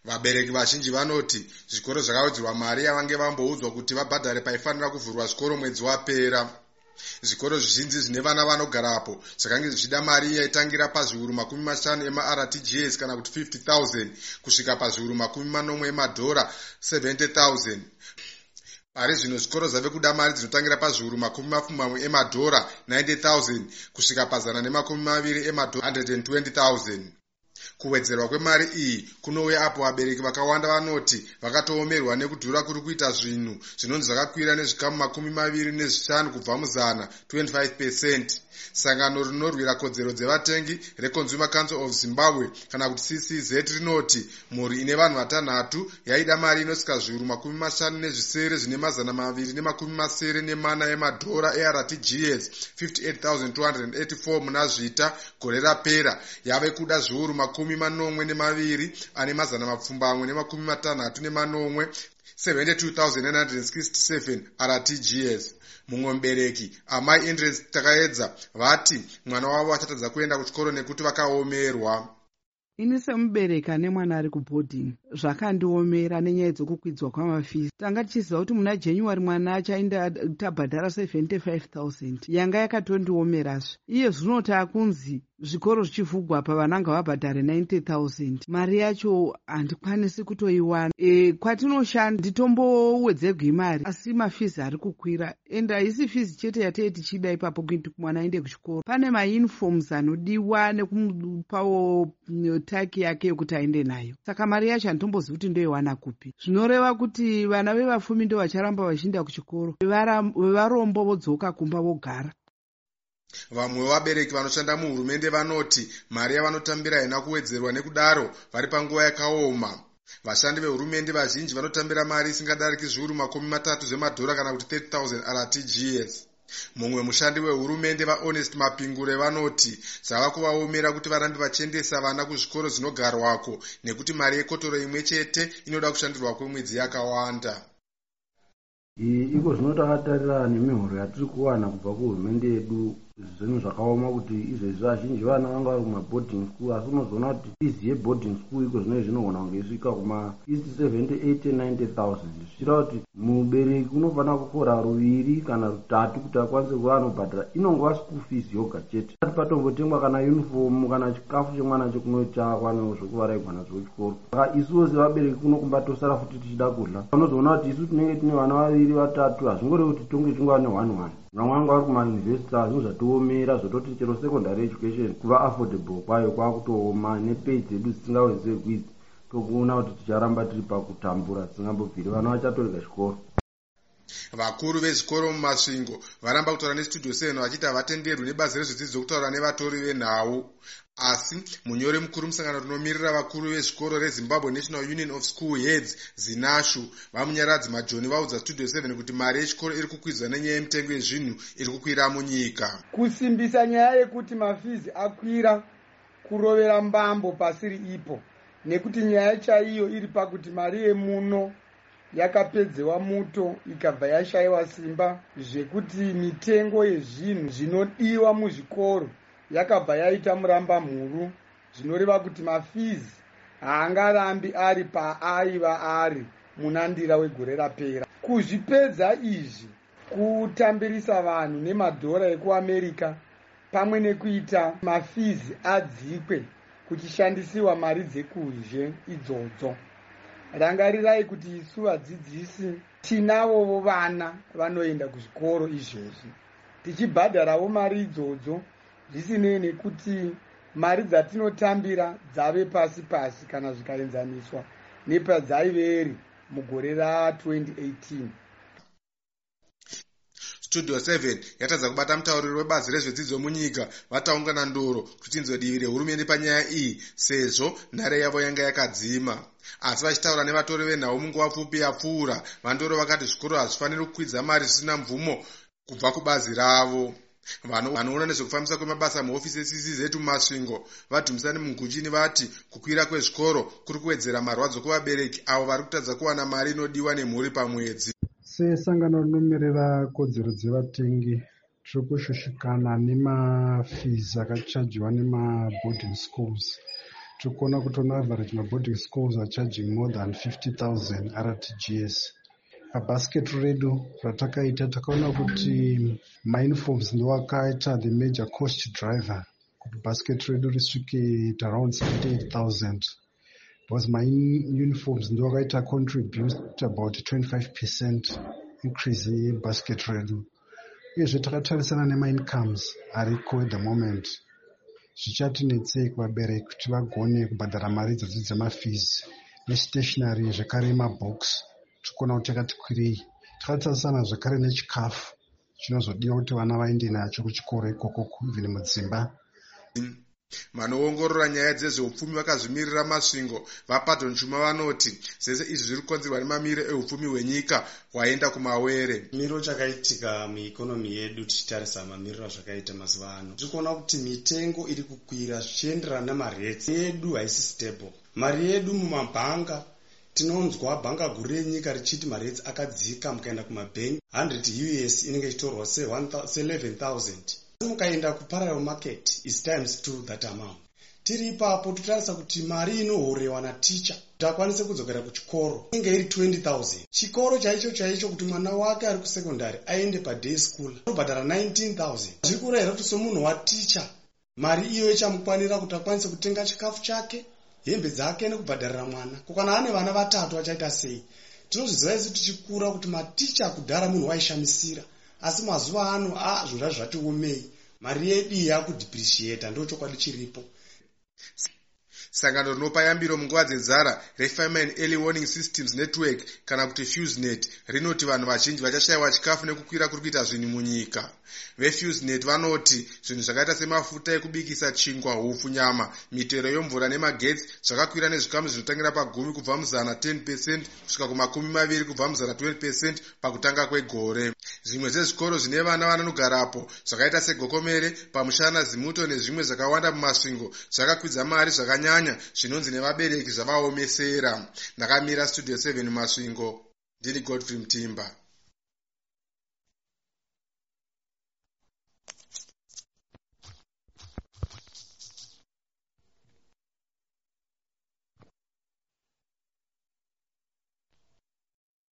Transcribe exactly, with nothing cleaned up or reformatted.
Vabereki vazhinji vanoti zvikoro zvakawedzerwa mari yavange vamboudzwa kuti vabhadhare paifanira kuvhurwa zvikoro mwedzi wapera. Zvikoro zvizhinji zvine vana vanogarapo zvakange zvichida mari yaitangira pazviuru makumi mashanu ema-R T G S kana kuti fifty thousand kusvika pazviuru makumi manomwe emadhora seventy thousand. Pari zvino zvikoro zvave kuda mari dzinotangira pazviuru makumi mapfumbamwe emadhora ninety thousand kusvika pazana nemakumi maviri emadhora one hundred twenty thousand. Kuwedzerwa kwemari iyi kunouya apo vabereki vakawanda vanoti vakatoomerwa nekudhura kuri kuita zvinhu zvinonzi zvakakwira nezvikamu makumi maviri nezvishanu kubva muzana twenty-five percent. Sangano rinorwira kodzero dzevatengi reConsumer Council of Zimbabwe kana kuti C C Z rinoti mhuri ine vanhu vatanhatu yaida mari inosvika zviuru makumi mashanu nezvisere zvine mazana maviri nemakumi masere nemana emadhora eR T G S fifty-eight thousand two hundred eighty-four muna zvita gore rapera yave kuda zviuru makumi manomwe nemaviri ane mazana mapfumbamwe nemakumi matanhatu nemanomwe seventy-two thousand nine hundred sixty-seven R T G S. Mumwe mubereki amai Andres Takaedza vati mwana wavo achatadza kuenda kuchikoro nekuti vakaomerwa. Ini semubereki ane mwana ari kubhodhingi zvakandiomera nenyaya dzokukwidzwa kwamafisi. Tanga tichiziva kuti muna January mwana achaenda tabhadhara seventy-five thousand yanga yakatondiomerazve. Iye zvino taakunzi zvikoro zvichivhugwa pa vananga vabhadhare ninety thousand. Mari yacho handikwanisi kutoiwana. E, kwatinoshanda nditombowedzerwa imari asi mafisi ari kukwira. Enda isi fisi chete yatei tichida ipapo kuti mwana aende kuchikoro. Pane mauniforms anodiwa nekumupawo taki yake yokuti aende nayo. Saka mari yacho handitombozivi kuti ndoiwana kupi. Zvinoreva kuti vana vevafumi ndo vacharamba vachienda kuchikoro. Vevarombo vodzoka kumba vogara. Vamwe vabereki vanoshanda muhurumende vanoti mari yavanotambira haina kuwedzerwa nekudaro vari panguva yakaoma. Vashandi vehurumende vazhinji vanotambira mari isingadariki zviuru makumi matatu zvemadhora kana kuti thirty thousand R T G S. Mumwe mushandi wehurumende vaHonest Mapingure vanoti zvava kuvaomera kuti varambe vachiendesa vana kuzvikoro zvinogarwako nekuti mari yekotoro imwe chete inoda kushandirwa kwemwedzi yakawanda. Iko zvino takatarira nemihoro yatiri kuwana kubva kuhurumende yedu zvinhu zvakaoma kuti izvezvi vazhinji vana vanga vari kumaboarding school asi unozoona kuti fizi yeboarding school iko zvino zvinogona kunge isvika kuma seventy, eighty, ninety thousand zvichira kuti mubereki unofanira kukora ruviri kana rutatu kuti akwanise kuva anobhadhara inongova school fees yoga chete. Ati patombotengwa kana uniform kana chikafu chemwana chekunoti akwanewo zvokuvaraigwa nazvo kuchikoro. Saka isuwo sevabereki kunokumbatosara futi tichida kudla. Unozoona kuti isu tinenge tine vana vaviri vatatu hazvingorevi kuti tonge tingava ne one one. Vamwe vanga vari kumayunivhesiti zvinhu zvatiomera zvototi chero secondary education kuva affordable kwayo kwakutooma nepei dzedu dzisingawedzerwi idzi tokuona kuti ticharamba tiri pakutambura tisingambobviri vana vachatorega chikoro. Vakuru vezvikoro mumasvingo varamba kutaura nestudio seven vachiti havatenderwi nebazi rezvidzidzo kutaura nevatori venhau. Asi munyori mukuru musangano rinomirira vakuru vezvikoro reZimbabwe National Union of School Heads ZINASHU vamunyaradzi Majoni vaudza studio seven kuti mari yechikoro iri kukwidzwa nenyaya yemitengo yezvinhu iri kukwira munyika. Kusimbisa nyaya yekuti mafizi akwira kurovera mbambo pasiri ipo nekuti nyaya chaiyo iri pakuti mari yemuno yakapedzewa muto ikabva yashayiwa simba zvekuti mitengo yezvinhu zvinodiwa muzvikoro yakabva yaita muramba mhuru zvinoreva kuti mafizi haangarambi ari paaiva ari munandira wegore rapera. Kuzvipedza izvi kutambirisa vanhu nemadhora ekuAmerika pamwe nekuita mafizi adzikwe kuchishandisiwa mari dzekuzhe idzodzo. Rangarirai kuti isu vadzidzisi tinavovo vana vanoenda kuzvikoro izvezvi tichibhadharawo mari idzodzo zvisinei nekuti mari dzatinotambira dzave pasi pasi kana zvikaenzaniswa nepadzaive mugore ra twenty eighteen. Studio seven yatadza kubata mutauriri webazi rezvedzidzo munyika vataungana ndoro kuti inzwe divi rehurumende panyaya iyi sezvo nhare yavo yanga yakadzima. Asi vachitaura nevatori venhau munguva pfupi yapfuura vandoro vakati zvikoro hazvifaniri kukwidza mari zvisina mvumo kubva kubazi ravo. Vanoona nezvekufambisa kwemabasa muhofisi yeC C Z mumasvingo vadhumisani munguchini vati kukwira kwezvikoro kuri kuwedzera marwadzo kuvabereki avo vari kutadza kuwana mari inodiwa nemhuri pamwedzi. Sesangano rinomirira kodzero dzevatengi tiri kushushikana nemafizi akachajiwa nemaboarding schools tiri kuona kuti on average maboarding schools are charging more than fifty thousand R T G S. Pabasket redu ratakaita takaona kuti mauniforms ndo akaita the major cost driver kuti basket redu risvike at around seventy-eight thousand, because my uniforms ndo akaita contribute about twenty-five percent increase yebasket redu. Uyezve takatarisana nema-incomes ariko at the moment, zvichatinetsei kuvabereki kuti vagone kubhadhara mari idzodzo dzemafees nestationary zvekare mabox. Tikuona kuti takati kwirei. Takatarisana zvekare nechikafu chinozodiwa kuti vana vaende nacho kuchikoro ikoko even mudzimba. Vanoongorora nyaya dzezveupfumi vakazvimirira masvingo vapato nchuma vanoti zvese izvi zviri kukonzerwa nemamiriro eupfumi hwenyika hwaenda kumawere. Miro chakaitika muikonomi yedu tichitarisa mamiriro zvakaita mazuva ano, tiri kuona kuti mitengo iri kukwira zvichienderana namaretsi yedu haisi stable. Mari yedu mumabhanga, tinonzwa bhanga guru renyika richiti maretsi akadzika, mukaenda kumabhengi one hundred U S inenge ichitorwa se eleven thousand. Mukaenda kuparallel market is times two that amount. Tiri ipapo totarisa kuti mari inohorewa naticha kuti akwanise kudzokera kuchikoro inenge iri twenty thousand. Chikoro chaicho chaicho kuti mwana wake ari kusekondari aende paday school anobhadhara nineteen thousand. Zviri kureva kuti somunhu waticha mari iyo ichamukwanira kuti akwanise kutenga chikafu chake, hembe dzake nekubhadharira mwana. Kana ane vana vatatu achaita sei? Tinozviziva isi tichikura kuti maticha kudhara munhu waishamisira, asi mazuva ano ah zvinhu zvati omei. Mari yedu yakudepreciate, ndo chokwadi chiripo. Sangano rinopa yambiro munguva dzenzara reFirema Early Warning Systems Network kana kuti FuseNet rinoti vanhu vazhinji vachashayiwa chikafu nekukwira kuri kuita zvinhu munyika. VeFuseNet vanoti zvinhu zvakaita semafuta ekubikisa chingwa, hupfu, nyama, mitero yomvura nemagetsi zvakakwira nezvikamu zvinotangira pagumi kubva muzana ten percent kusvika kumakumi maviri kubva muzana twenty percent pakutanga kwegore. Zvimwe zvezvikoro zvine vana vanogarapo zvakaita seGokomere, Pamushana, Zimuto nezvimwe zvakawanda mumasvingo zvakakwidza mari zvakanyanya zvinonzi nevabereki zvavaomesera. Ndakamira Studio seven Masvingo, ndini Godfrey Mtimba.